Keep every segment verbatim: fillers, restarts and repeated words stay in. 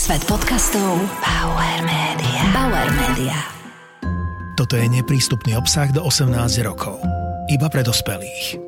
Svet podcastov Bauer Media. Bauer Media. Toto je neprístupný obsah do osemnásť rokov. Iba pre dospelých.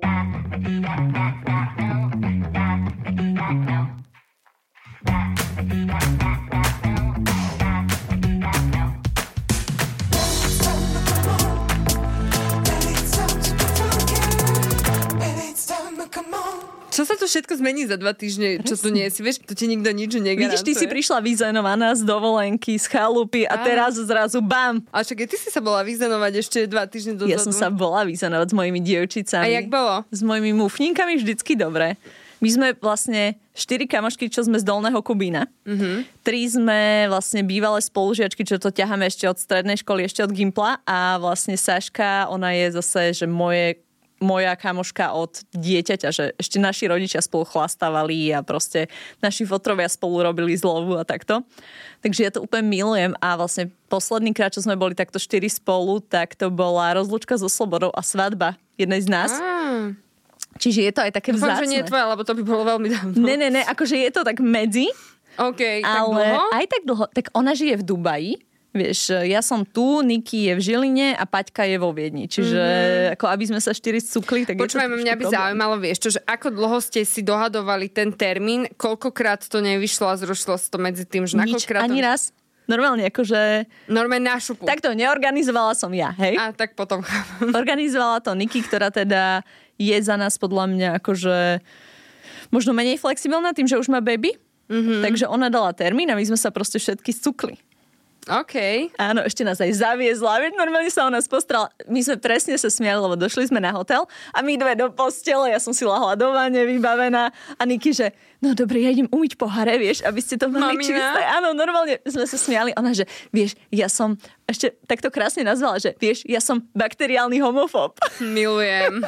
Čo sa to všetko zmení za dva týždne? Presne. Čo tu nie si? Vieš, to ti nikto nič negarantuje. Vidíš, ty si prišla vyzenovaná z dovolenky, z chalupy a teraz zrazu bam. A však ty si sa bola vyzenovať ešte dva týždne dozadu. Ja som sa bola vyzenovať s mojimi dievčicami. A jak bolo? S mojimi mufníkami vždycky dobre. My sme vlastne štyri kamošky, čo sme z Dolného Kubína. Mm-hmm. Tri sme vlastne bývalé spolužiačky, čo to ťaháme ešte od strednej školy, ešte od Gimpla. A vlastne Saška, ona je zase, že moje moja kamoška od dieťaťa, že ešte naši rodičia spolu chlastávali a proste naši fotrovia spolu robili zlovu a takto. Takže ja to úplne milujem a vlastne posledný krát, čo sme boli takto štyri spolu, tak to bola rozlúčka so Slobodou a svadba jednej z nás. Ah. Čiže je to aj také vzácne. Dúfam, že nie je tvoja, lebo to by bolo veľmi dávno. Ne, ne, ne, akože je to tak medzi. OK, ale tak dlho? Aj tak dlho. Tak ona žije v Dubaji. Vieš, ja som tu, Niky je v Žiline a Paťka je vo Viedni. Čiže mm-hmm. ako aby sme sa štyri cukli, tak Počúvaj, je to mňa by problém. zaujímalo, vieš čo, že ako dlho ste si dohadovali ten termín, koľkokrát to nevyšlo a zrušilo sa to medzi tým, že Nič, nakoľkrát ani to... raz. Normálne akože... Normálne na šupu. Takto neorganizovala som ja, hej? A tak potom chápem. Organizovala to Niky, ktorá teda je za nás podľa mňa akože možno menej flexibilná tým, že už má baby. Mm-hmm. Takže ona dala termín a my sme sa proste všetky cukli. OK. Áno, ešte nás aj zaviezla. Veď normálne sa o nás postrala. My sme presne sa smiali, lebo došli sme na hotel a my dve do postele. Ja som si lahla do vane, vybavená. A Niky, že no dobre, ja idem umyť poháre, vieš, aby ste to mali Mamina? čisté. Áno, normálne sme sa smiali. Ona, že vieš, ja som ešte takto krásne nazvala, že vieš, ja som bakteriálny homofób. Milujem.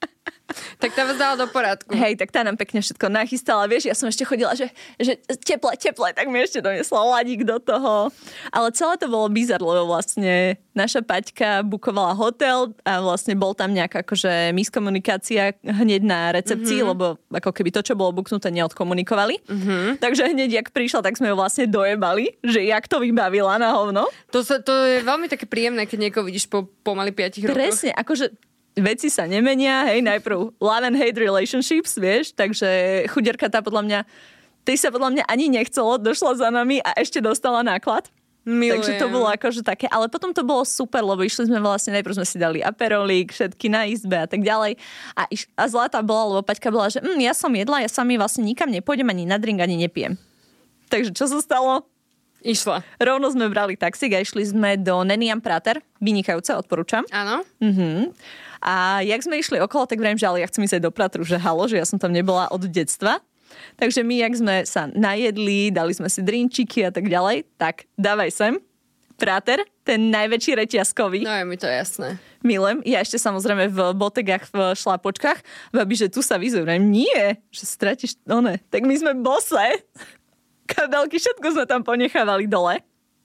Tak tá vás dala do porádku. Hej, tak tá nám pekne všetko nachystala. Vieš, ja som ešte chodila, že, že teple, teple, tak mi ešte donesla ladík do toho. Ale celé to bolo bizar, lebo vlastne naša Paťka bukovala hotel a vlastne bol tam nejaká akože miskomunikácia hneď na recepcii, mm-hmm. lebo ako keby to, čo bolo buknuté, neodkomunikovali. Mm-hmm. Takže hneď, jak prišla, tak sme ju vlastne dojebali, že jak to vybavila na hovno. To, sa, to je veľmi také príjemné, keď niekoho vidíš po pomaly piatich rokoch. Presne, akože veci sa nemenia, hej, najprv love and hate relationships, vieš, takže chuderka tá podľa mňa, tej sa podľa mňa ani nechcelo, došla za nami a ešte dostala náklad. Milujem. Takže to bolo akože také, ale potom to bolo super, lebo išli sme vlastne, najprv sme si dali aperolík, všetky na izbe a tak ďalej. A, iš, a zlatá bola, lebo Paťka bola, že hm, ja som jedla, ja sami vlastne nikam nepôjdem, ani na drink, ani nepijem. Takže čo sa stalo? Išla. Rovno sme brali taxík a išli sme do Neniam Prater, vynikajúce, odporúčam. Áno. Mhm. A jak sme išli okolo, tak vrajím, že ale ja chcem ísť aj do Pratru, že halo, že ja som tam nebola od detstva. Takže my, jak sme sa najedli, dali sme si drinčiky a tak ďalej, tak dávaj sem. Prater, ten najväčší reťazkový. No je mi to jasné. Milujem. Ja ešte samozrejme v botegách, v šlápočkách. Babi, že tu sa vyzerám. Nie, že stratíš one. Tak my sme bose. Kabelky, všetko sme tam ponechávali dole.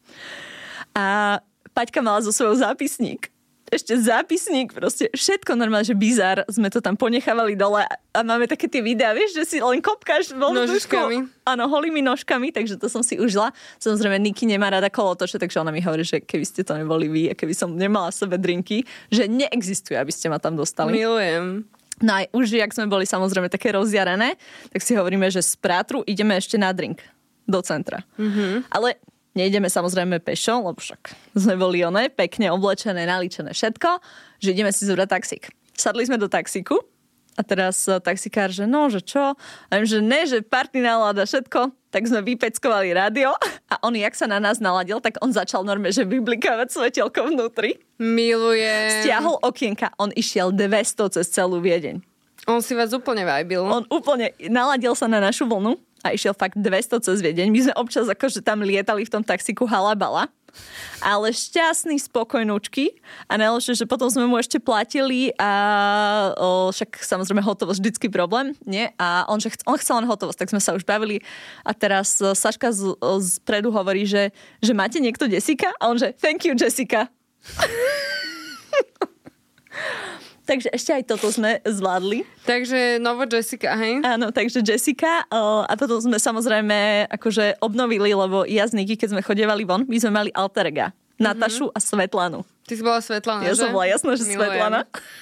A Paťka mala so svojou zápisník. Ešte zápisník, proste všetko normálne, že bizár. Sme to tam ponechávali dole a máme také tie videá, vieš, že si len kopkáš vo vzdušku. Áno, holými nožkami, takže to som si užila. Samozrejme, Niky nemá rada kolotoče, takže ona mi hovorí, že keby ste to neboli vy a keby som nemala sebe drinky, že neexistuje, aby ste ma tam dostali. Milujem. No aj už, jak sme boli samozrejme také rozjarené, tak si hovoríme, že z Prátru ideme ešte na drink do centra. Mm-hmm. Ale nejdeme samozrejme pešo, lebo však sme boli oné, pekne oblečené, nalíčené všetko, že ideme si zobrať taxík. Sadli sme do taxíku a teraz taxikár, že no, že čo? A viem, že ne, že party nálada všetko, tak sme vypeckovali rádio a on, jak sa na nás naladil, tak on začal normálne, že vyblikávať svetelko vnútri. Milujem. Stiahol okienka, on išiel dvesto cez celú Viedeň. On si vás úplne vajbil. On úplne naladil sa na našu vlnu a išiel fakt dvesto cez Viedeň. My sme občas akože tam lietali v tom taxiku halabala, ale šťastný, spokojnúčky a najlepšie, že potom sme mu ešte platili a o, však samozrejme hotovosť vždycky problém, nie? A on, že chc- on chcel len hotovosť, tak sme sa už bavili a teraz Saška z, z predu hovorí, že, že máte niekto Jessica? A on, že thank you, Jessica. Takže ešte aj toto sme zvládli. Takže novo Jessica, hej? Áno, takže Jessica o, a potom sme samozrejme akože obnovili, lebo ja s Niky, keď sme chodievali von, my sme mali alter ega. Natašu a Svetlanu. Ty si bola Svetlana, ja že? Ja som bola jasná, že Milujem. Svetlana.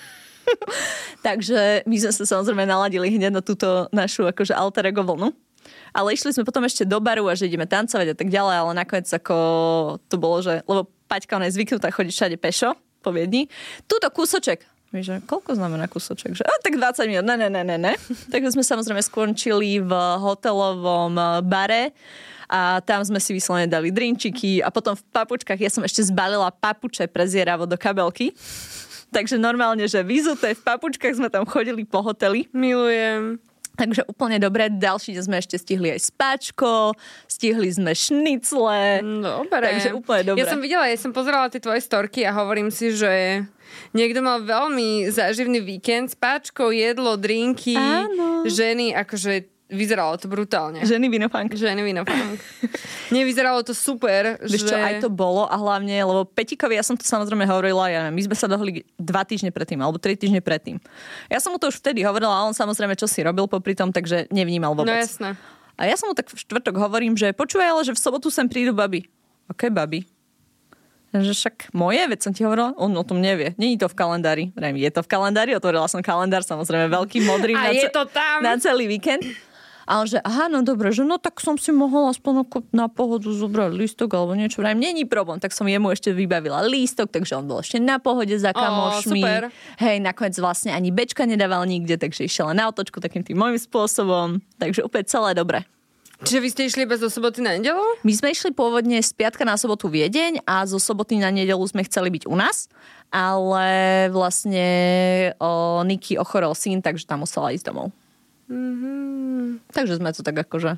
Takže my sme sa samozrejme naladili hneď na túto našu akože alter ego vlnu. Ale išli sme potom ešte do baru a že ideme tancovať a tak ďalej, ale nakoniec ako to bolo, že lebo Paťka, ona je zvyknutá chodiť všade pešo po Viedni. Túto kúsoček. My, že koľko znamená kúsoček? Že, a tak dvadsať minút. Ne, ne, ne, ne, ne. Takže sme samozrejme skončili v hotelovom bare a tam sme si vyslovene dali drinčiky a potom v papučkách, ja som ešte zbalila papuče prezieravo do kabelky. Takže normálne, že vyzuté v papučkách sme tam chodili po hoteli. Milujem. Takže úplne dobre. Ďalší deň sme ešte stihli aj spáčko, stihli sme šnicle. Dobre. Takže úplne dobre. Ja som videla, ja som pozerala tie tvoje storky a hovorím si, že niekto mal veľmi záživný víkend, spáčko, jedlo, drinky, Áno. ženy, akože vyzeralo to brutálne. Ženy vinofunk. Ženy vinofunk. Nevyzeralo to super. Vieš že... čo, aj to bolo a hlavne, lebo Petikovi, ja som to samozrejme hovorila, ja neviem, my sme sa dohodli dva týždne predtým, alebo tri týždne predtým. Ja som mu to už vtedy hovorila, a on samozrejme čo si robil popri tom, takže nevnímal vôbec. No jasné. A ja som mu tak v štvrtok hovorím, že počúvaj, ale že v sobotu sem prídu baby. OK, baby. Že však moje, veď som ti hovorila, on o tom nevie. Není to v kalendári. Vrejme, je to v kalendári, otvorila som kalendár, samozrejme veľký, modrý a na, je ce- to tam. na celý víkend. A on že, aha, no dobre, že no tak som si mohol aspoň na pohodu zobrať lístok alebo niečo. Vrajím, není problém. Tak som jemu ešte vybavila lístok, takže on bol ešte na pohode za kamošmi. Ó, super. Hej, nakoniec vlastne ani bečka nedával nikde, takže išiel len na otočku takým tým môjim spôsobom. Takže úplne celé dobre. Čiže vy ste išli bez zo soboty na nedelu? My sme išli pôvodne z piatka na sobotu Viedeň a zo soboty na nedelu sme chceli byť u nás, ale vlastne o, Niky ochorel syn, takže tam musela ísť domov. Mm-hmm. Takže sme to tak akože...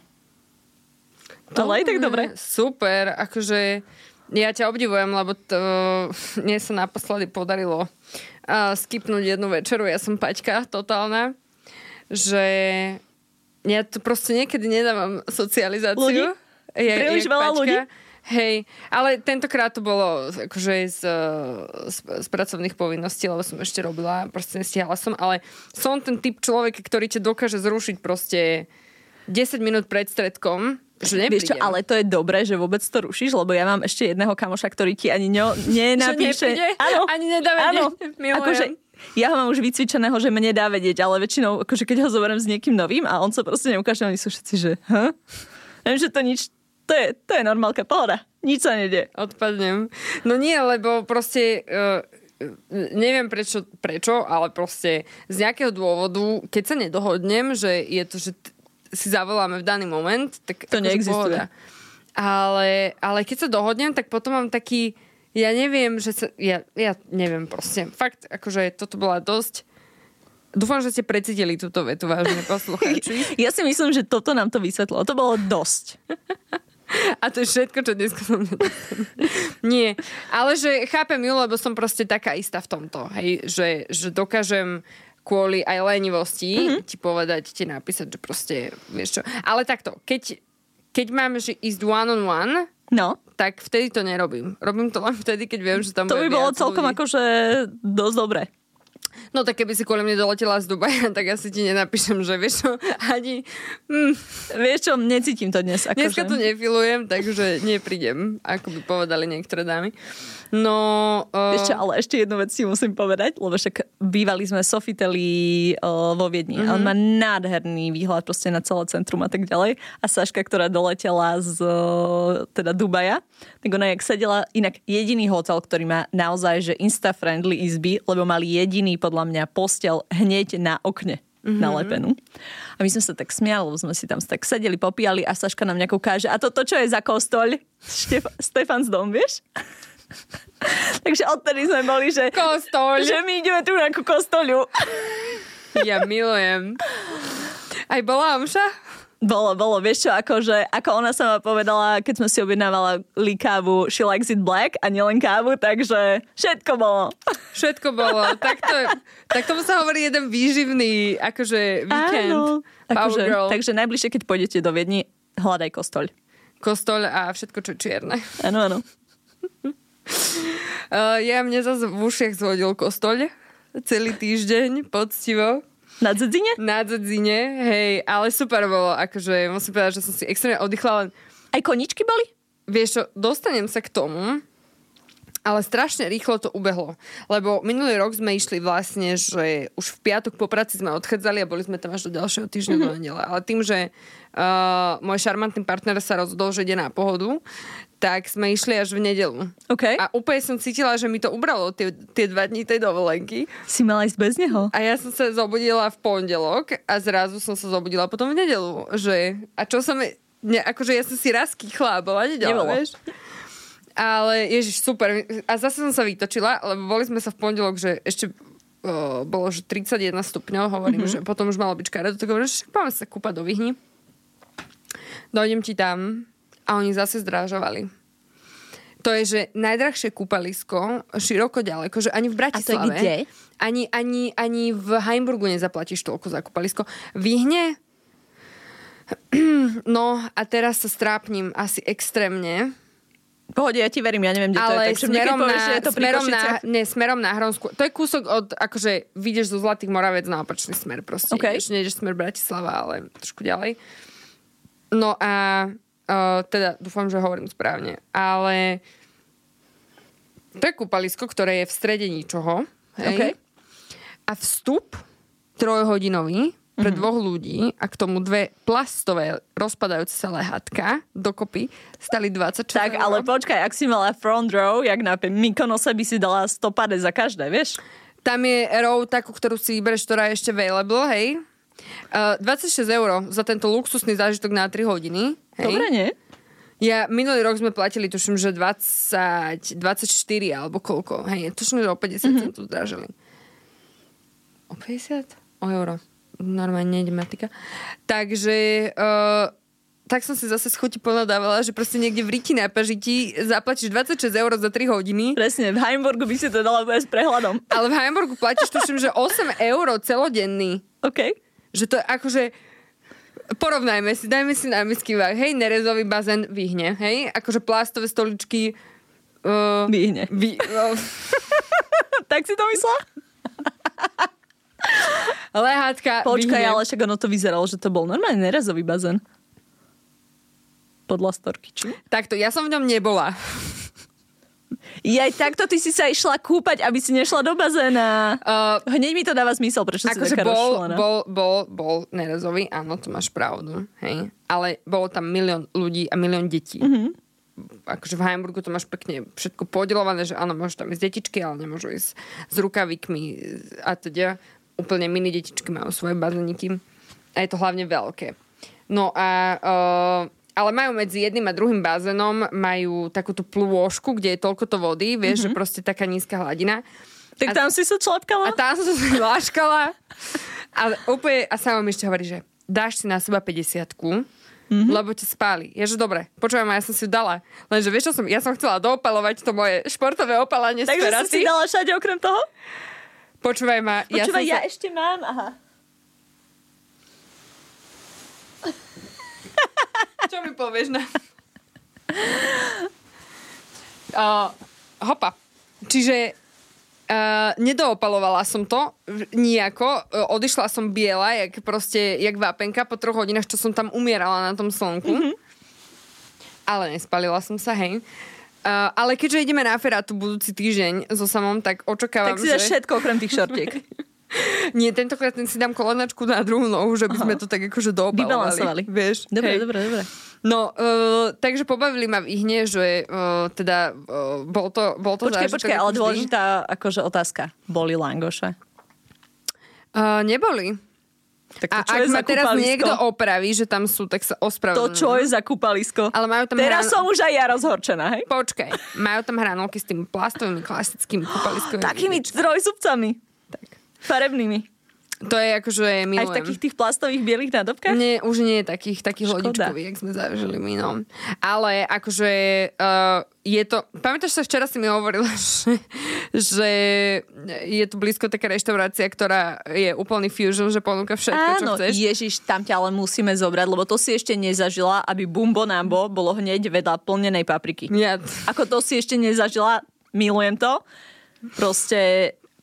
Ale aj tak dobre. Super, akože ja ťa obdivujem, lebo to mne sa naposledy podarilo uh, skipnúť jednu večeru. Ja som Paťka totálna, že ja to proste niekedy nedávam socializáciu. Ľudí? Ja, Príliš jak veľa Paťka. ľudí? Hej, ale tentokrát to bolo akože z, z, z pracovných povinností, lebo som ešte robila, proste nestihala som, ale som ten typ človeka, ktorý ťa dokáže zrušiť proste desať minút pred stredkom, že neprídem. Vieš čo, ale to je dobré, že vôbec to rušíš, lebo ja mám ešte jedného kamoša, ktorý ti ani ňo, nenapíše. Áno, ani nedá vedieť. Akože ja ho mám už vycvičeného, že mne dá vedieť, ale väčšinou, akože keď ho zoberiem s niekým novým a on sa proste neukáže, oni sú všetci, že huh? Neviem, že to nič. To je, to je normálka, pohoda. Nič sa nedie. Odpadnem. No nie, lebo proste uh, neviem prečo, prečo, ale proste z nejakého dôvodu, keď sa nedohodnem, že je to, že t- si zavoláme v daný moment, tak to neexistuje. Pohoda. Ale, ale keď sa dohodnem, tak potom mám taký, ja neviem, že sa, ja, ja neviem proste. Fakt, akože toto bola dosť. Dúfam, že ste precítili túto vetu, vážne poslucháči. Ja si myslím, že toto nám to vysvetlilo. To bolo dosť. A to je všetko, čo dneska som Nie, ale že chápem ju, lebo som proste taká istá v tomto. Hej, že, že dokážem kvôli aj lenivosti mm-hmm. ti povedať, ti napísať, že proste, vieš čo. Ale takto, keď, keď mám že ísť one on one, no. tak vtedy to nerobím. Robím to len vtedy, keď viem, že tam to bude by bolo viac celkom ľudí. akože dosť dobré. No tak keby si kvôli mne doletela z Dubaja, tak asi ti nenapíšem, že vieš čo, ani... Mm, vieš čo, necítim to dnes. Ako dneska že... tu nefilujem, takže neprídem, ako by povedali niektoré dámy. No... Uh... Ešte, ale ešte jednu vec si musím povedať, lebo však bývali sme Sofiteli uh, vo Viedni. Mm-hmm. A on má nádherný výhľad proste na celé centrum a tak ďalej. A Saška, ktorá doletela z uh, teda Dubaja, tak ona jak sedela, inak jediný hotel, ktorý má naozaj že insta-friendly izby, lebo mali jediný podľa mňa postel hneď na okne. Mm-hmm. Nalepenú. A my sme sa tak smiali, lebo sme si tam tak sedeli, popíjali a Saška nám nejakou káže, a toto čo je za kostoľ? Štef- Stefans dom, vieš? Takže odtedy sme boli, že Kostoľ. že my ideme tu na kostoľu. Ja milujem. Aj bola omša? Bolo, bolo, vieš čo, akože, ako ona sa ma povedala, keď sme si objednávali kávu, she likes it black a nielen kávu, takže všetko bolo. Všetko bolo. Tak, to, tak tomu sa hovorí jeden výživný akože víkend. Áno. Akože, girl. takže najbližšie, keď pôjdete do Viedni, hľadaj kostoľ. Kostoľ a všetko, čo je čierne. Áno, áno. Uh, ja mne zase v ušiach zhodil kostoľ. celý týždeň, poctivo. Na Dzedzine? Na Dzedzine, hej, ale super bolo, akože musím povedať, že som si extrémne oddychla, len Aj koničky boli? vieš čo, dostanem sa k tomu, ale strašne rýchlo to ubehlo. Lebo minulý rok sme išli vlastne, že už v piatok po práci sme odchádzali a boli sme tam až do ďalšieho týždňa mm-hmm. do nedele. Ale tým, že uh, môj šarmantný partner sa rozhodol, že ide na pohodu, tak sme išli až v nedelu. Okay. A úplne som cítila, že mi to ubralo tie, tie dva dní tej dovolenky. Si mala ísť bez neho? A ja som sa zobudila v pondelok a zrazu som sa zobudila potom v nedelu. Že, a čo som... Ne, akože ja som si raz kýchla a bola nedela, vieš? Ale ježiš, super. A zase som sa vytočila, lebo boli sme sa v pondelok, že ešte uh, bolo, že tridsaťjeden stupňov, hovorím, mm-hmm. že potom už malo byť škaredo, tak hovorím, že poďme sa kúpať do Vyhni. Dojdem ti tam a oni zase zdrážovali. To je, že najdrahšie kúpalisko, široko ďaleko, že ani v Bratislave, a to je kde? Ani, ani, ani v Heimburgu nezaplatíš toľko za kúpalisko. Vyhne? No a teraz sa strápnim asi extrémne. Pohode, ja ti verím, ja neviem, kde to ale je. Takže smerom, povieš, na, že je to pri smerom, na, Košiciach. ne, smerom na Hronsku. To je kúsok od, akože vidíš zo Zlatých Moraviec na opačný smer proste. Okay. Ideš, nejdeš smer Bratislava, ale trošku ďalej. No a uh, teda dúfam, že hovorím správne. Ale to je kúpalisko, ktoré je v strede ničoho. Hej? Okay. A vstup trojhodinový pre mm-hmm. dvoch ľudí a k tomu dve plastové rozpadajúce sa lehátka dokopy stali dvadsaťšesť Tak, ale počkaj, ak si mala front row, jak na Mykonose by si dala stopade za každé, vieš? Tam je row takú, ktorú si bereš, ktorá je ešte available, hej. Uh, dvadsaťšesť eur za tento luxusný zážitok na tri hodiny. Hej. Dobre, nie? Ja minulý rok sme platili, tuším, že dvadsať, dvadsaťštyri alebo koľko. Hej, tuším, že o päťdesiat mm-hmm. centov zdražili. O päťdesiat? O euro. Normálne nejde matika. Takže uh, tak som si zase schoti ponadávala, že proste niekde v Riti na Pažiti zaplatíš dvadsaťšesť eur za tri hodiny. Presne, v Heimburgu by si to dala bez prehľadom. Ale v Heimburgu platíš, tuším, že osem eur celodenný. OK. Že to je akože... Porovnajme si, dajme si námysky váh. Hej, nerezový bazén Vyhne. Hej, akože plastové stoličky... Uh, Vyhne. Vy, uh, Tak si to myslela? Lehátka. Počkaj, Vyhne. ale však ono to vyzeralo, že to bol normálne nerezový bazén. Podľa storky, či? Takto, ja som v ňom nebola. Jaj, takto ty si sa išla kúpať, aby si nešla do bazéna. Uh, Hneď mi to dáva zmysel, prečo si akože taká bol, rozšlená. bol, bol, bol nerezový, áno, to máš pravdu. Hej. Ale bolo tam milión ľudí a milión detí. Mhm. Akože v Heimburgu to máš pekne všetko podelované, že áno, môžu tam ísť detičky, ale nemôžu ísť s rukavíkmi a teda. Úplne mini detičky majú svoje bazéniky. A je to hlavne veľké. No a... Uh, ale majú medzi jedným a druhým bazénom majú takúto plôžku, kde je toľkoto vody, vieš, mm-hmm. že proste taká nízka hladina. Tak a, tam si sa člapkala? A tam som sa láškala. A úplne... A sama mi ešte hovorí, že dáš si na seba päťdesiatku, mm-hmm. lebo ťa spáli. Je, že dobre, počujem, ja som si ju dala. Lenže vieš, čo som... Ja som chcela doopalovať to moje športové opalanie z Takže peraty. si si dala všade okrem toho? Počúvaj ma. Počúvaj, ja, ja, ja ešte mám, aha. Čo mi povieš na... uh, hopa. Čiže uh, nedoopalovala som to nijako. Uh, odišla som biela, jak proste, jak vápenka po troch hodinách, čo som tam umierala na tom slnku. Mm-hmm. Ale nespalila som sa, hej. Uh, ale keďže ideme na Ferátu budúci týždeň so samom, tak očakávam, Tak si že... dáš všetko okrem tých šortiek. Nie, tentokrát si dám kolenačku na druhú nohu, že by sme to tak akože doopalovali. Vybalansovali. Vieš? Dobre, Hej. dobre, dobre. No, uh, takže pobavili ma v Vyhne, že uh, teda uh, bol to, bol to Počkaj, zážitok počkaj, ako ale vždy. dôležitá akože otázka. Boli langoše? Uh, neboli. Tak A to čo ak je ma za teraz kúpalisko? niekto opraví, že tam sú, tak sa To ospravedlňujem. čo je za kúpalisko? Ale majú tam Teraz hran- som už aj ja rozhorčená, hej? Počkaj, majú tam hranolky s tými plastovými klasickými kúpaliskovými. Takými trojzubcami. Tak. Farebnými. To je akože milujem. Aj v takých tých plastových bielých nádobkách? Nie, už nie je takých, takých Škoda. lodičkových, jak sme zažili my, no. Ale akože uh, je to... Pamätáš sa, včera si mi hovorila, že, že je tu blízko taká reštaurácia, ktorá je úplný fusion, že ponúka všetko, čo Áno, chceš. Ježiš, tam ťa ale musíme zobrať, lebo to si ešte nezažila, aby Bumbo Nambo bolo hneď vedľa plnenej papriky. Ja. Ako to si ešte nezažila, milujem to. Proste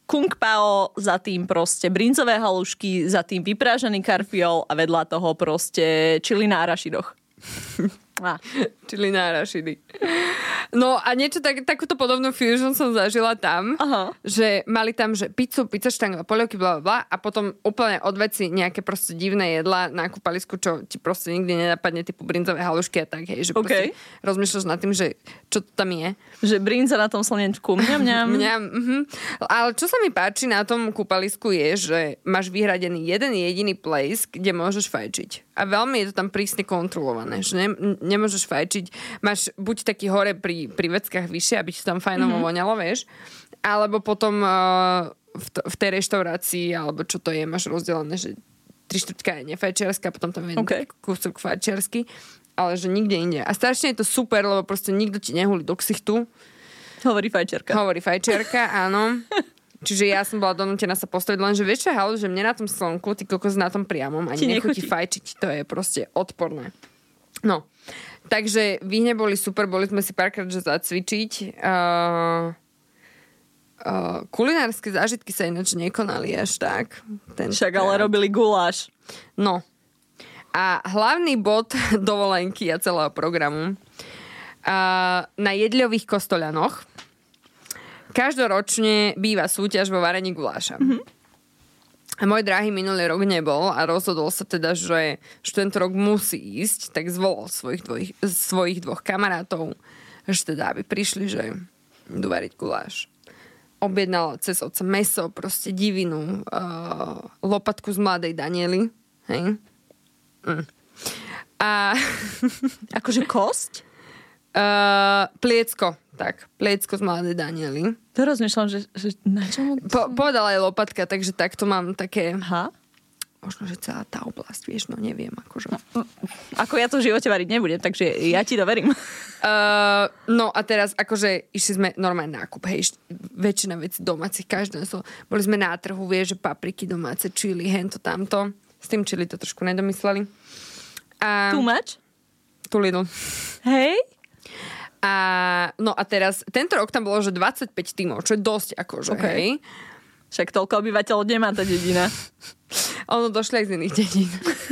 kung pao, za tým proste brinzové halušky, za tým vyprážaný karfiol a vedľa toho proste čili na arašidoch. Ah. Čili na arašidy. No a niečo tak, takúto podobnú fusion som zažila tam, aha, že mali tam, že pizzu, pizza štanga, polievky, bla, bla, bla, a potom úplne od veci nejaké proste divné jedlá na kúpalisku, čo ti proste nikdy nenapadne, typu brinzové halušky a tak, hej, že okay, proste rozmýšľaš nad tým, že čo to tam je. Že brinza na tom slnečku, mňam, mňam. mňam uh-huh. Ale čo sa mi páči na tom kúpalisku je, že máš vyhradený jeden jediný place, kde môžeš fajčiť. A veľmi je to tam prísne kontrolované, že ne, nemôžeš fajčiť. Máš buď taký hore pri, pri veckách vyššie, aby ti tam fajnovo mm-hmm. voňalo, vieš, alebo potom uh, v, to, v tej reštaurácii, alebo čo to je, máš rozdelené, že tri štvrťka je nefajčiarska, potom tam je okay, kúsok fajčiarsky, ale že nikde inde. A strašne je to super, lebo proste nikto ti nehulí do ksichtu. Hovorí fajčiarka. Hovorí fajčiarka, áno. Čiže ja som bola donútená sa postaviť, lenže vieš čo, halu, že mne na tom slnku, ty kokos na tom priamom, ani nechutí fajčiť. To je proste odporné. No, takže výhne boli super, boli sme si párkrát, že zacvičiť. Uh, uh, kulinárske zážitky sa ináč nekonali až tak. Ten Však krát. Ale robili guláš. No. A hlavný bod dovolenky a celého programu uh, na jedľových kostoľanoch každoročne býva súťaž vo varení guláša. Mm-hmm. A môj drahý minulý rok nebol a rozhodol sa teda, že, že tento rok musí ísť, tak zvolal svojich, dvoj, svojich dvoch kamarátov, že teda aby prišli, že idú variť guláš. Objednala cez otca mäso, proste divinu, uh, lopatku z mladej Daniely. Hej? Mm. A akože kosť? Uh, pliecko. Tak, pliecko z mladej Daniely. To rozmýšľam, že, že na čom... Po, povedala aj lopatka, takže takto mám také... Aha. Možno, že celá tá oblasť, vieš, no neviem, akože... No, ako ja to v živote variť nebudem, takže ja ti to verím. Uh, no a teraz, akože išli sme normálne nákup, hej, väčšina vecí domácich, každé so... Boli sme na trhu, vieš, že papriky domáce, čili, hento, tamto. S tým čili to trošku nedomysleli. A... Too much? Tu Lidl. Hej? A, no a teraz, tento rok tam bolo, že dvadsaťpäť tímov, čo je dosť, akože, okay, hej. Však toľko obyvateľov nemá tá dedina. Ono došli aj z iných dedín.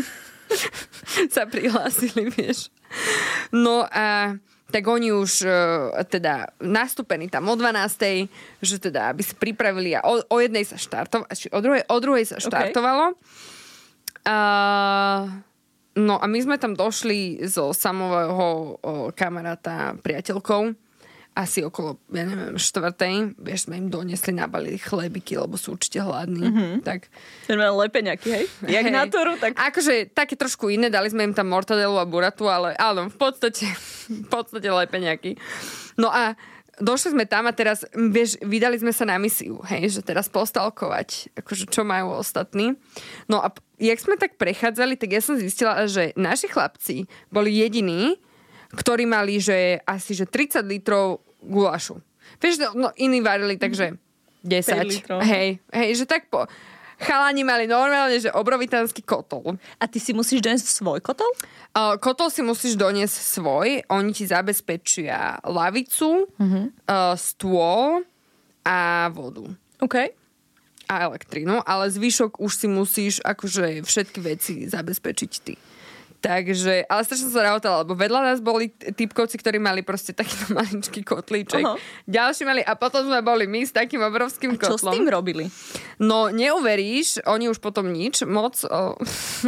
Sa prihlásili, vieš. No a tak oni už teda nastúpení tam o dvanástej, že teda, aby si pripravili a o, o jednej sa štartovalo, o druhej, o druhej sa štartovalo. Okay. A... No a my sme tam došli zo samového o, kamaráta priateľkou asi okolo, ja neviem, štvrtej. Vieš, sme im donesli, nabalili chlebiky, lebo sú určite hladní. Mm-hmm. Tak. Lepeňaky, hej? Jak hej. Na toru, tak... Akože také trošku iné, dali sme im tam mortadelu a buratu, ale áno, v podstate, v podstate lepeňaky. No a došli sme tam a teraz, vieš, vydali sme sa na misiu, hej, že teraz postalkovať, akože čo majú ostatní. No a jak sme tak prechádzali, tak ja som zistila, že naši chlapci boli jediní, ktorí mali, že asi, že tridsať litrov gulášu. Vieš, no iní varili, takže desať. Hej, hej, že tak po... Chalani mali normálne, že obrovitánsky kotol. A ty si musíš doniesť svoj kotol? Uh, kotol si musíš doniesť svoj. Oni ti zabezpečia lavicu, uh-huh, uh, stôl a vodu. OK. A elektrínu, ale zvyšok už si musíš akože všetky veci zabezpečiť ty. Takže, ale strašne som sa rahotala, lebo vedľa nás boli typkovci, ktorí mali proste takýto maličký kotlíček. Uh-huh. Ďalší mali, a potom sme boli my s takým obrovským a čo kotlom. Čo s tým robili? No, neuveríš, oni už potom nič, moc o,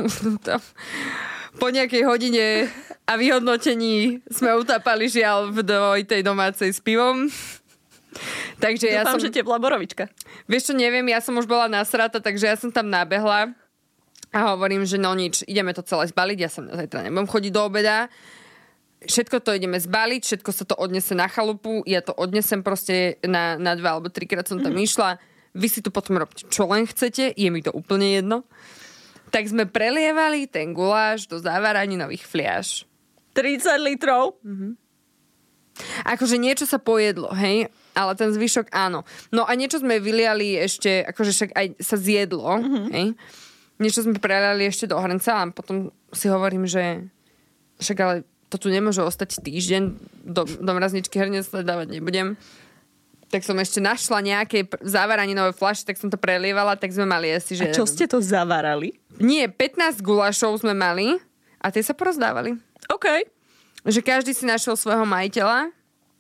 po nejakej hodine a vyhodnotení sme utápali žiaľ v dvojitej domácej s pivom. Takže ja som... som... že teplá borovička. Vieš čo, neviem, ja som už bola nasrata, takže ja som tam nabehla a hovorím, že no nič, ideme to celé zbaliť, ja som zajtra nebudem chodiť do obeda, všetko to ideme zbaliť, všetko sa to odnese na chalupu, ja to odnesem proste na, na dva alebo trikrát som tam mm. išla, vy si tu potom robte čo len chcete, je mi to úplne jedno. Tak sme prelievali ten guláš do závaraninových fliaš. tridsať litrov? Mhm. Akože niečo sa pojedlo, hej, ale ten zvyšok áno. No a niečo sme vyliali ešte, akože však aj sa zjedlo, mm-hmm, hej. Niečo sme preliali ešte do hrnca a potom si hovorím, že však ale to tu nemôže ostať týždeň, do, do mrazničky hrnec dávať nebudem. tak som ešte našla nejaké pr- zavaraninové fľaše, tak som to prelievala, tak sme mali asi, že... A čo ste to zavarali? Nie, pätnásť gulášov sme mali a tie sa porozdávali. OK. Že každý si našiel svojho majiteľa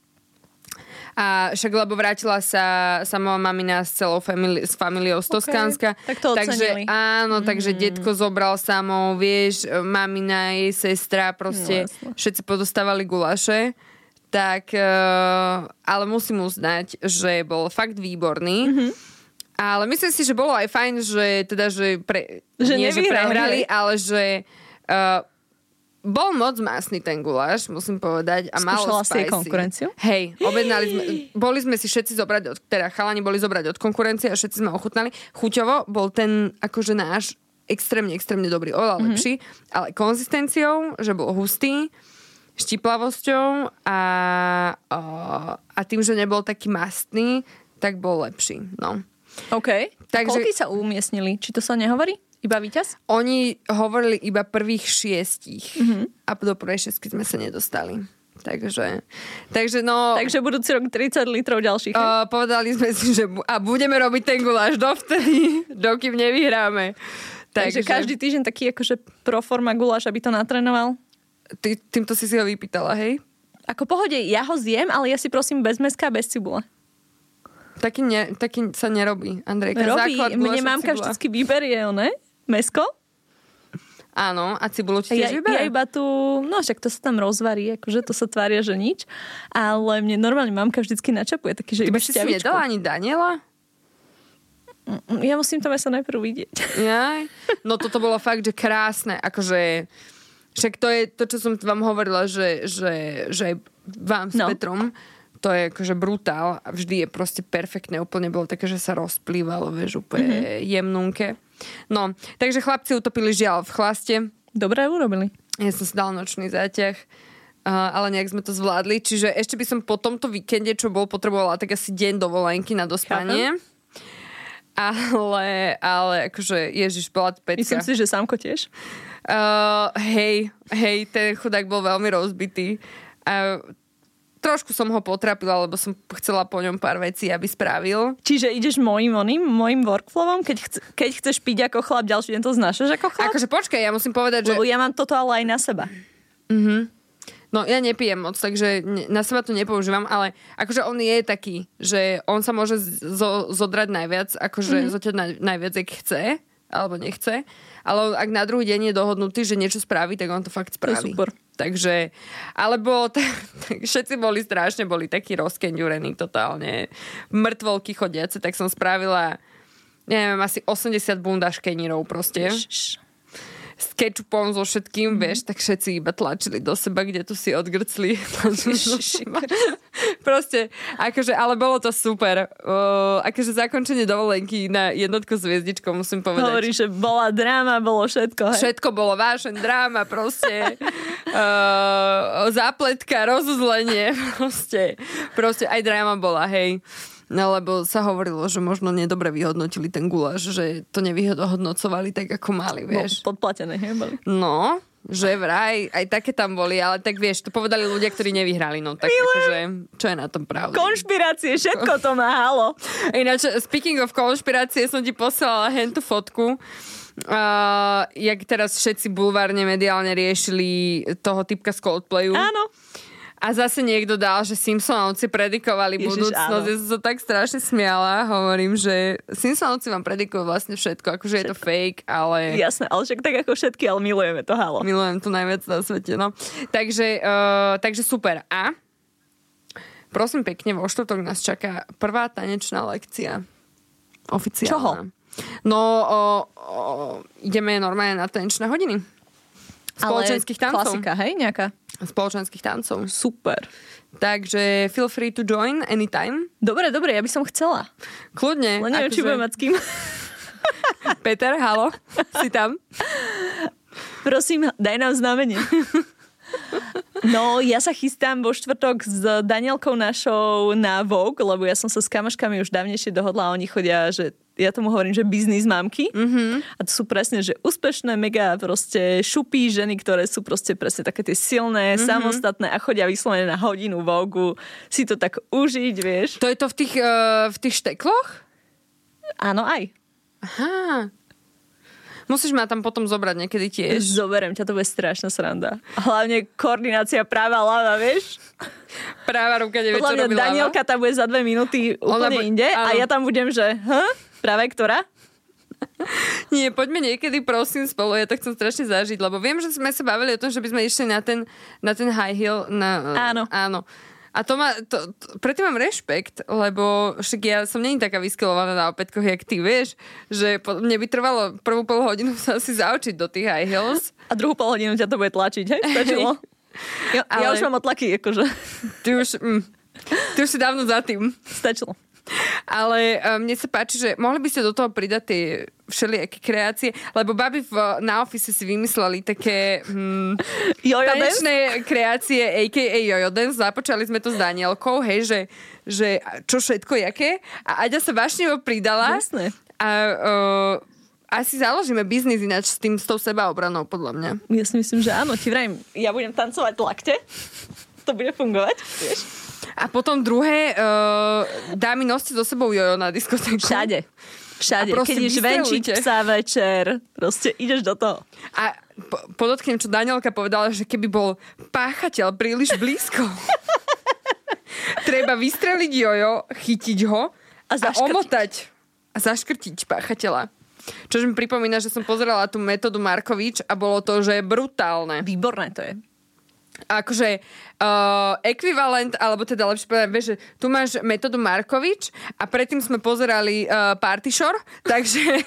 a však lebo vrátila sa, sa moja mamina s celou famili- s familiou z Toskánska. Okay. Tak to ocenili. Takže áno, mm. takže detko zobral samou, vieš, mamina, jej sestra, proste no, všetci podostávali guláše. Tak, uh, ale musím uznať, že bol fakt výborný. Mm-hmm. Ale myslím si, že bolo aj fajn, že teda, že, pre, že nie, že prehrali, hej. ale že uh, bol moc másny ten guláš, musím povedať. A skúšala malo si jej spicy. konkurenciu? Hej, objednali sme, boli sme si všetci zobrať, od, teda chalani boli zobrať od konkurencie a všetci sme ochutnali. Chuťovo bol ten, akože náš, extrémne, extrémne dobrý, oveľa mm-hmm. lepší, ale konzistenciou, že bol hustý, štiplavosťou a, a, a tým, že nebol taký mastný, tak bol lepší. No. OK. Takže, koľky sa umiestnili? Či to sa nehovorí? Iba víťaz? Oni hovorili iba prvých šiestich Mm-hmm. a do prvej šiestky sme sa nedostali. Takže, takže no... Takže budúci rok tridsať litrov ďalších. Uh, povedali sme si, že bu- a budeme robiť ten guláš dovtedy, dokým nevyhráme. Takže, takže každý týždeň taký akože proforma guláš, aby to natrénoval? Ty, týmto si si ho vypýtala, hej? Ako pohode, ja ho zjem, ale ja si prosím bez mäska, bez cibule. Taký, ne, taký sa nerobí, Andrejka. Robí, Základ mne mamka vždycky vyberie, ne? Mäsko? Áno, a cibulu ti Ja, tiež vyberie? ja iba tu, no však to sa tam rozvarí, akože to sa tvária, že nič. Ale mne normálne mamka vždycky načapuje taký, že Ty iba by si si šťavičku. nedala ani Daniela? Ja musím to mäso najprv vidieť. Jaj. No toto bolo fakt, že krásne. Akože, však to je to, čo som vám hovorila, že, že, že aj vám s no. Petrom, to je akože brutál a vždy je proste perfektné. Úplne bolo také, že sa rozplývalo, vieš, úplne mm-hmm. jemnúnke. No, takže chlapci utopili žiaľ v chlaste. Dobre urobili. Ja som si dal nočný záťah, uh, ale nejak sme to zvládli. Čiže ešte by som po tomto víkende, čo bol, potrebovala tak asi deň dovolenky na dospanie. Chápem. Ale, ale akože, ježiš, bola to pecka. Myslím si, že Sámko tiež. Uh, hej, hej, ten chudák bol veľmi rozbitý. Uh, trošku som ho potrapila, lebo som chcela po ňom pár vecí, aby spravil. Čiže ideš môjim oným, môjim workflowom? Keď, chce, keď chceš piť ako chlap, ďalší deň to znášaš ako chlap? Akože počkaj, ja musím povedať, že... Lebo ja mám toto ale aj na seba. Mhm. No, ja nepijem moc, takže na seba to nepoužívam, ale akože on je taký, že on sa môže zo, zodrať najviac, akože mm-hmm. zoťať naj, najviac, ak chce, alebo nechce. Ale ak na druhý deň je dohodnutý, že niečo spraví, tak on to fakt spraví. To super. Takže, alebo tak, tak všetci boli strašne, boli takí rozkenďurení totálne, mŕtvolky chodiace, tak som spravila, neviem, asi osemdesiat bundaškenírov proste. Ježiš. S kečupom, so všetkým, mm. vieš, tak všetci iba tlačili do seba, kde tu si odgrcli. Proste, akože, ale bolo to super. Uh, akože zakončenie dovolenky na jednotku s hviezdičkou, musím povedať. Hovorí, že bola dráma, bolo všetko. Hej? Všetko bolo vášeň, dráma, proste. uh, zápletka, rozuzlenie, proste. Proste aj dráma bola, hej. No, lebo sa hovorilo, že možno nedobre vyhodnotili ten guláš, že to nevyhodnocovali tak, ako mali, vieš. No, podplatené, hej, boli. No, že vraj, aj také tam boli, ale tak vieš, to povedali ľudia, ktorí nevyhrali, no tak akože, čo je na tom pravda? Konšpirácie, všetko to má, halo. Ináč, speaking of konšpirácie, som ti poslala hentu fotku, uh, jak teraz všetci bulvárne mediálne riešili toho typka z Coldplayu. Áno. A zase niekto dal, že Simpsonovci predikovali Ježiš, budúcnosť. Ja som sa tak strašne smiala. Hovorím, že Simpsonovci vám predikujú vlastne všetko. Akože všetko. Je to fake, ale... Jasné, ale však tak ako všetky, ale milujeme to, halo. Milujem to najviac na svete, no. Takže, uh, takže super. A prosím pekne, vo štvrtok nás čaká prvá tanečná lekcia. Oficiálna. Čoho? No, o, o, ideme normálne na tanečné hodiny. Spoločenských tancov. Klasika, hej, nejaká? Spoločenských tancov. Super. Takže feel free to join anytime. Dobre, dobre, ja by som chcela. Kľudne. Len neviem, či budem mať s kým. Peter, halo, si tam? Prosím, daj nám znamenie. No, ja sa chystám vo štvrtok s Danielkou našou na Vogue, lebo ja som sa s kamoškami už dávnejšie dohodla a oni chodia, že ja tomu hovorím, že biznis mamky. Mm-hmm. A to sú presne, že úspešné, mega proste šupí ženy, ktoré sú proste presne také tie silné, mm-hmm. samostatné a chodia vyslovene na hodinu Vogue si to tak užiť, vieš. To je to v tých, uh, v tých štekloch? Áno, aj. Aha. Musíš ma tam potom zobrať niekedy tiež. Zoberiem ťa, to bude strašná sranda. Hlavne koordinácia práva ľava, vieš? Práva ruka nevie, čo robí ľava. Danielka tam bude za dve minúty úplne bu- inde áno. A ja tam budem, že huh? Práve ktorá? Nie, poďme niekedy prosím spolu, ja to chcem strašne zažiť, lebo viem, že sme sa bavili o tom, že by sme išli na ten, na ten high heel. Na, áno. Áno. A to má, to, to, predtým mám rešpekt, lebo však ja som není taká vyskylovaná na opätkoch, jak ty, vieš, že po, mne by trvalo prvú pol hodinu sa asi zaučiť do tých high heels. A druhú pol hodinu ťa to bude tlačiť, hej? Stačilo. Ja, Ale... ja už mám otlaky, akože. Ty už, mm, ty už si dávno za tým. Stačilo. Ale um, mne sa páči, že mohli by ste do toho pridať tie všelijaké kreácie, lebo baby v, na office si vymysleli také hm, tanečné kreácie, á ká á Jojo Dance. Započali sme to s Danielkou, hej, že, že čo všetko, jaké. A Aďa sa vášnevo pridala. Jasné. A uh, asi založíme biznis ináč s tým, s tou sebaobranou, podľa mňa. Ja si myslím, že áno. Ti vrajím, ja budem tancovať lakte. To bude fungovať, vieš. A potom druhé, uh, dámy noste so sebou jojo na diskotéku. Všade. Všade. Keď ideš venčiť psa večer, proste ideš do toho. A po- podotknem, čo Danielka povedala, že keby bol páchateľ príliš blízko, treba vystreliť jojo, chytiť ho a, a omotať a zaškrtiť páchateľa. Čož mi pripomína, že som pozerala tú metódu Markovič a bolo to, že brutálne. Výborné to je. Akože uh, ekvivalent, alebo teda lepšie povedať, vieš, že tu máš metódu Markovič a predtým sme pozerali uh, Party Shore, takže...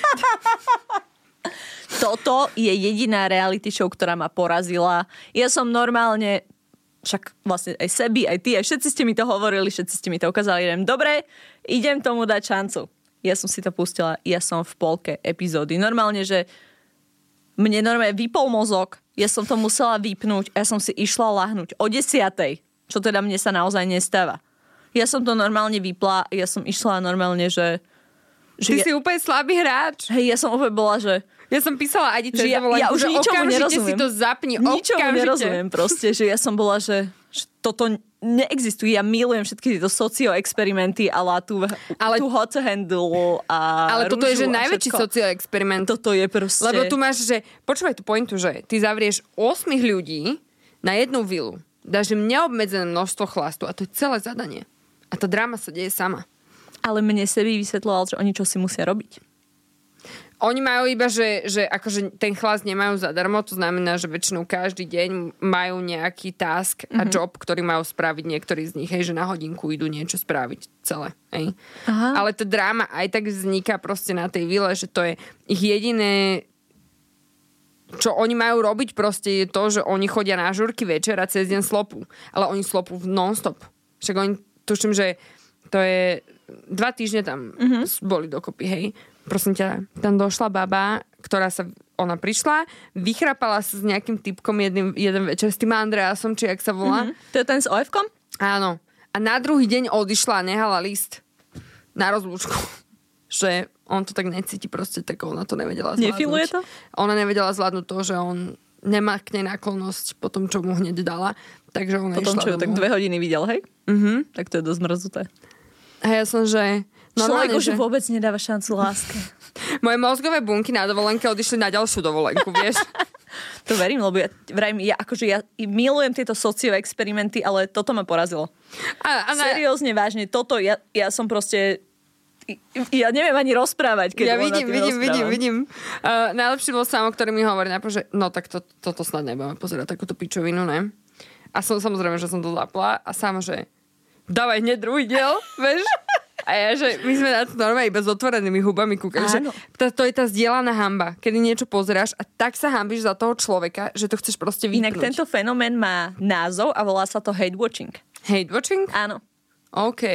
Toto je jediná reality show, ktorá ma porazila. Ja som normálne, však vlastne aj Sebi, aj ty, aj všetci ste mi to hovorili, všetci ste mi to ukázali, idem, dobre, idem tomu dať šancu. Ja som si to pustila, ja som v polke epizódy. Normálne, že mne normálne vypol mozog, ja som to musela vypnúť a ja som si išla lahnúť o desiatej, čo teda mne sa naozaj nestáva. Ja som to normálne vypla, ja som išla normálne, že... že Ty ja, si úplne slabý hráč. Hej, ja som úplne bola, že... Ja som písala Adi cez ja, dovolenku, ja už že ničomu okamžite nerozumiem. si to zapni, ničomu okamžite. nerozumiem proste, že ja som bola, že, že toto neexistuje. Ja milujem všetky tieto socioexperimenty ala tú, ale, tú hot handle a ale toto je, že najväčší socioexperiment. Toto je proste... Lebo tu máš, že... Počúvaj tú pointu, že ty zavrieš osem ľudí na jednu vilu, dáš im neobmedzené množstvo chlastu a to je celé zadanie. A tá dráma sa deje sama. Ale mne Sebi vysvetľoval, že oni čo si musia robiť. Oni majú iba, že, že akože ten chlast nemajú zadarmo, to znamená, že väčšinou každý deň majú nejaký task a mm-hmm. job, ktorý majú spraviť niektorí z nich, hej, že na hodinku idú niečo spraviť celé. Hej. Aha. Ale tá dráma aj tak vzniká proste na tej vile, že to je ich jediné, čo oni majú robiť proste je to, že oni chodia na žurky večer a cez deň slopu. Ale oni slopu non-stop. Však oni, tuším, že to je dva týždne tam mm-hmm. boli dokopy, hej. Prosím ťa, tam došla baba, ktorá sa, ona prišla, vychrapala sa s nejakým typkom jedným, jeden večer s tým Andreasom, či jak sa volá. Mm-hmm. To je ten s ó efkom? Áno. A na druhý deň odišla a nehala list na rozlúčku. Že on to tak necíti proste, tak ona to nevedela zvládnuť. Nefiluje to? Ona nevedela zvládnuť to, že on nemá k nej náklonnosť po tom, čo mu hneď dala. Takže ona potom, išla čo ju tak dve hodiny videl, hej? Mhm. Tak to je dosť mrzuté. A ja som, že... Človek že... už vôbec nedáva šancu láske. Moje mozgové bunky na dovolenke odišli na ďalšiu dovolenku, vieš? To verím, lebo ja, vrajím, ja, akože ja milujem tieto socioexperimenty, ale toto ma porazilo. A, a na... Seriózne, vážne, toto, ja, ja som proste... Ja neviem ani rozprávať, keď ja vidím, vidím, vidím, vidím. Uh, najlepší bol Samo, ktorý mi hovorí, že no tak to, toto snad nebudeme pozerať, takúto pičovinu, ne? A som samozrejme, že som to zapla a Samo, že dávaj hneď druhý diel, vieš? A ja, že my sme na to normálne iba s otvorenými hubami kúkali, že to, to je tá zdieľaná hanba, kedy niečo pozeráš a tak sa hanbíš za toho človeka, že to chceš proste vypnúť. Inak tento fenomén má názov a volá sa to hate watching. Hate watching? Áno. OK.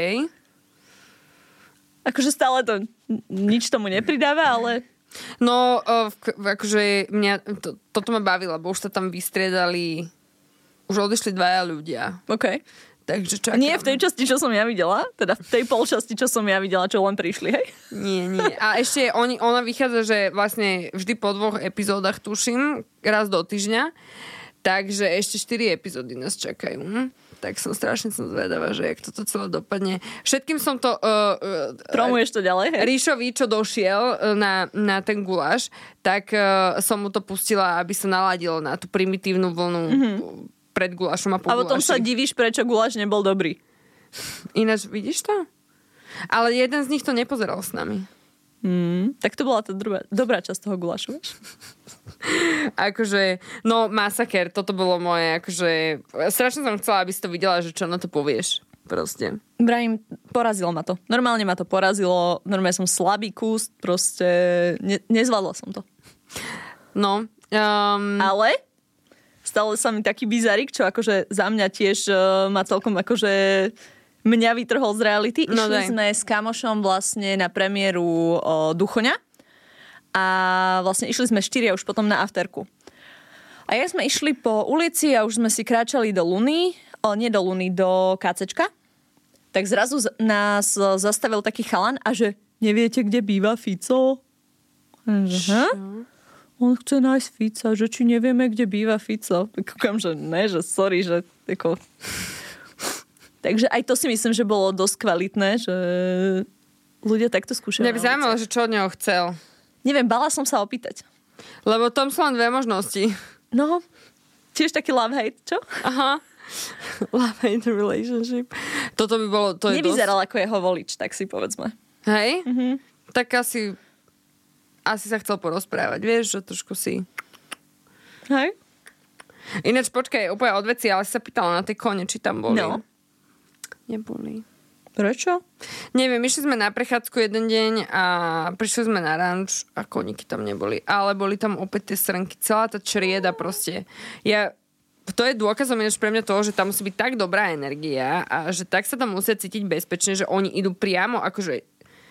Akože stále to nič tomu nepridáva, ale... No, uh, akože mňa, to, toto ma bavilo, lebo už sa tam vystriedali už odišli dvaja ľudia. OK. Takže čakám. Nie v tej časti, čo som ja videla, teda v tej polčasti, čo som ja videla, čo len prišli, hej? Nie, nie. A ešte oni, ona vychádza, že vlastne vždy po dvoch epizódach, tuším, raz do týždňa, takže ešte štyri epizódy nás čakajú. Tak som strašne som zvedavá, že jak toto celé dopadne. Všetkým som to... Uh, uh, Promuješ to ďalej, hej? Ríšovi, čo došiel na, na ten guláš, tak uh, som mu to pustila, aby sa naladilo na tú primitívnu vlnu mm-hmm. pred gulášom a po guláši. A potom sa divíš, prečo guláš nebol dobrý. Ináč, vidíš to? Ale jeden z nich to nepozeral s nami. Mm, tak to bola tá druhá, dobrá časť toho gulášu, vieš? Akože, no masaker, toto bolo moje, akože, strašne som chcela, aby si to videla, že čo na to povieš, proste. Brahim, porazilo ma to. Normálne ma to porazilo, normálne som slabý kus, proste ne, nezvládla som to. No. Um... Ale stalo sa mi taký bizarik, čo akože za mňa tiež uh, ma celkom akože mňa vytrhol z reality. No Išli daj. sme s kamošom vlastne na premiéru uh, Duchoňa. A vlastne išli sme štyria už potom na afterku. A ja sme išli po ulici a už sme si kráčali do Luny, o, nie do Luny, do KCčka. Tak zrazu nás zastavil taký chalan a že neviete, kde býva Fico? Že, on chce nájsť Fica, že či nevieme, kde býva Fico. Kúkam, že ne, že sorry, že ako... Takže aj to si myslím, že bolo dosť kvalitné, že ľudia takto skúšajú. Mňa by zaujímalo, že čo od neho chcel. Neviem, bala som sa opýtať. Lebo tam sú len dve možnosti. No, tiež taký love-hate, čo? Aha. Love-hate relationship. Toto by bolo... To Nevyzeral dosť... ako jeho volič, tak si povedzme. Hej? Mhm. Tak asi... Asi sa chcel porozprávať, vieš, že trošku si... Hej? Ináč, počkaj, úplne od veci, ale si sa pýtala na tie kone, či tam boli. No. Neboli. Prečo? Neviem, išli sme na prechádzku jeden deň a prišli sme na ranč a koníky tam neboli. Ale boli tam opäť tie srnky. Celá tá črieda proste. Ja, to je dôkazom ináč pre mňa toho, že tam musí byť tak dobrá energia a že tak sa tam musia cítiť bezpečne, že oni idú priamo akože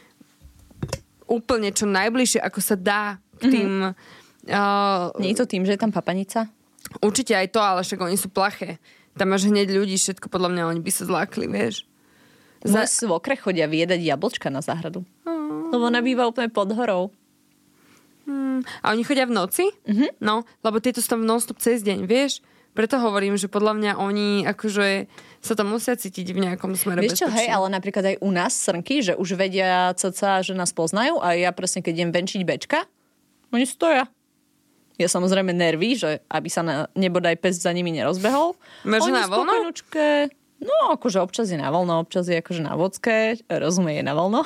úplne čo najbližšie, ako sa dá k tým... Mm-hmm. Uh, Nie je to tým, že je tam papanica? Určite aj to, ale však oni sú plaché. Tam máš hneď ľudí, všetko podľa mňa oni by sa zlákli, vieš. Za... Moje svokre chodia vyjedať jablčka na záhradu. Mm. Lebo ona býva úplne pod horou. Mm. A oni chodia v noci? Mm-hmm. No, lebo tieto sú tam non-stop cez deň, vieš? Preto hovorím, že podľa mňa oni akože sa tam musia cítiť v nejakom smere bezpečne. Vieš čo, hej, ale napríklad aj u nás srnky, že už vedia cca, že nás poznajú a ja presne, keď idem venčiť bečka, oni stoja. Ja samozrejme nerví, že aby sa na, nebodaj pes za nimi nerozbehol. Máš na voľno? No, akože občas je na voľno, občas je akože na vodské. Rozumie, je na voľno.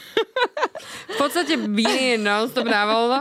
V podstate Billy je non-stop na voľno.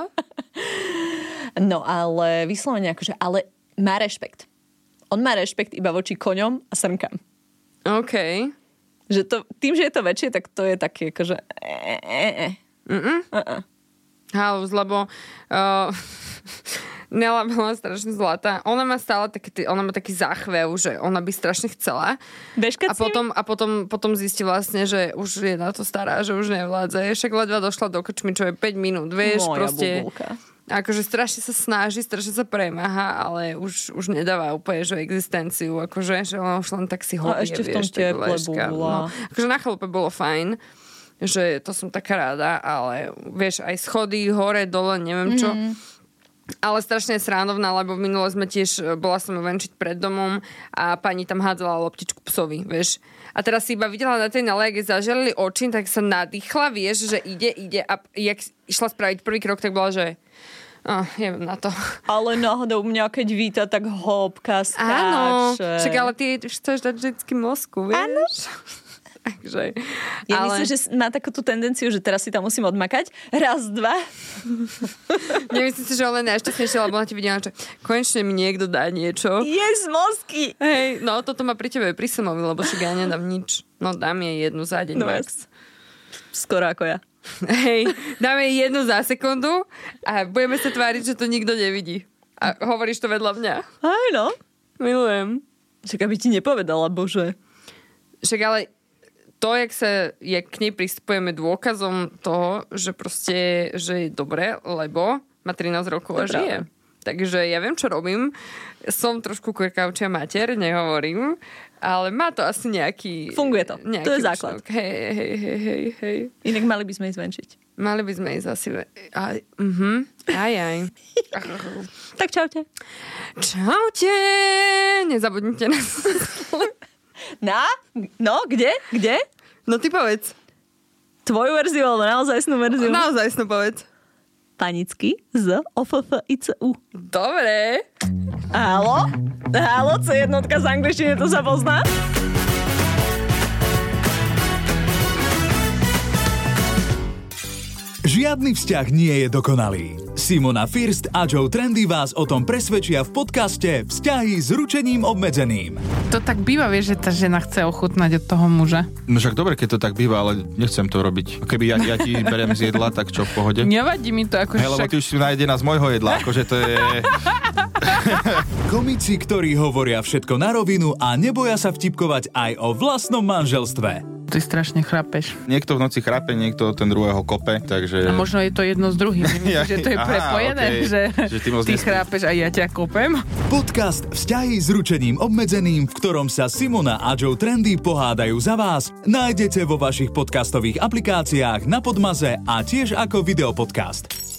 No, ale vyslovene akože, ale má rešpekt. On má rešpekt iba voči koňom a srnkám. OK. Že to, tým, že je to väčšie, tak to je také akože... E, e, e. Mm-mm. Uh-uh. Halus, lebo... Uh... Nela bola strašne zlatá. Ona má stále taký, ona má taký záchvev, že ona by strašne chcela. Bežkať a potom, a potom, potom zistí vlastne, že už je na to stará, že už nevládze. Však ledva došla do krčmy, čo je päť minút, vieš, moja proste. bubulka. Akože strašne sa snaží, strašne sa premáha, ale už, už nedáva úplne, že existenciu, akože, že ona už len tak si hodie, a ešte v tom teple bubula. No. Akože na chalupe bolo fajn, že to som taká rada, ale vieš, aj schody, hore, dole, neviem čo. Mm. Ale strašne srandovná, lebo minule sme tiež, bola som venčiť pred domom a pani tam hádzala loptičku psovi, vieš. A teraz si iba videla na tej nale, jak zaželili oči, tak sa nadýchla, vieš, že ide, ide a jak išla spraviť prvý krok, tak bola, že oh, jeviem na to. Ale náhodou mňa, keď víta, tak hopka skáče. Áno, však ale ty chceš dať vždycky mozku, vieš. Áno. Takže, ja ale... myslím, že má takú tú tendenciu, že teraz si tam musím odmakať. Raz, dva. Nemyslím si, že ona je najšťastnejšia, lebo ona ti videla, že konečne mi niekto dá niečo. Jes mozky. Hej, no toto má pri tebe pri Samovi, lebo však ja nedám nič. No dám jej jednu za deň no, max. Skoro ako ja. Hej, dáme jej jednu za sekundu a budeme sa tváriť, že to nikto nevidí. A hovoríš to vedľa mňa. Aj no. Milujem. Však aby ti nepovedala, bože. Však ale to, jak sa, jak k nej pristupujeme dôkazom toho, že proste, že je dobre, lebo má trinásť rokov a žije. takže ja viem, čo robím. Som trošku kurkavčia mater, nehovorím, ale má to asi nejaký... Funguje to. Nejaký To je základ. účinok. Hej, hej, hej, hej, hej. Inak mali by sme ísť venčiť. Mali by sme ísť asi... Ve... Aj, uh-huh. aj, aj. Tak čaute. Čaute! Nezabudnite na... Na? No, kde? Kde? No ty povedz. Tvoju verziu alebo naozajstnú verziu? Naozaj sno povedz. Panicky z O F F I C U. Dobre. Haló? Haló, C jednotka z angličtiny, to sa pozná? Žiadny vzťah nie je dokonalý. Simona First a Joe Trendy vás o tom presvedčia v podcaste Vzťahy s ručením obmedzeným. To tak býva, vieš, že tá žena chce ochutnať od toho muža. No však dobre, keď to tak býva, ale nechcem to robiť. Keby ja, ja ti beriem z jedla, tak čo, v pohode? Nevadí mi to, ako Hej, lebo však... ty už si nájdená z môjho jedla, akože to je... Komici, ktorí hovoria všetko na rovinu a neboja sa vtipkovať aj o vlastnom manželstve. Ty strašne chrapeš. Niekto v noci chrape, niekto ten druhého kope, takže... A možno je to jedno s druhým. Myslíš, Ja- že to je aha, prepojené? okej. Že, Že ty moc ty nespíš. chrápeš a ja ťa kopem? Podcast Vzťahy s ručením obmedzeným, v ktorom sa Simona a Joe Trendy pohádajú za vás, nájdete vo vašich podcastových aplikáciách na Podmaze a tiež ako videopodcast.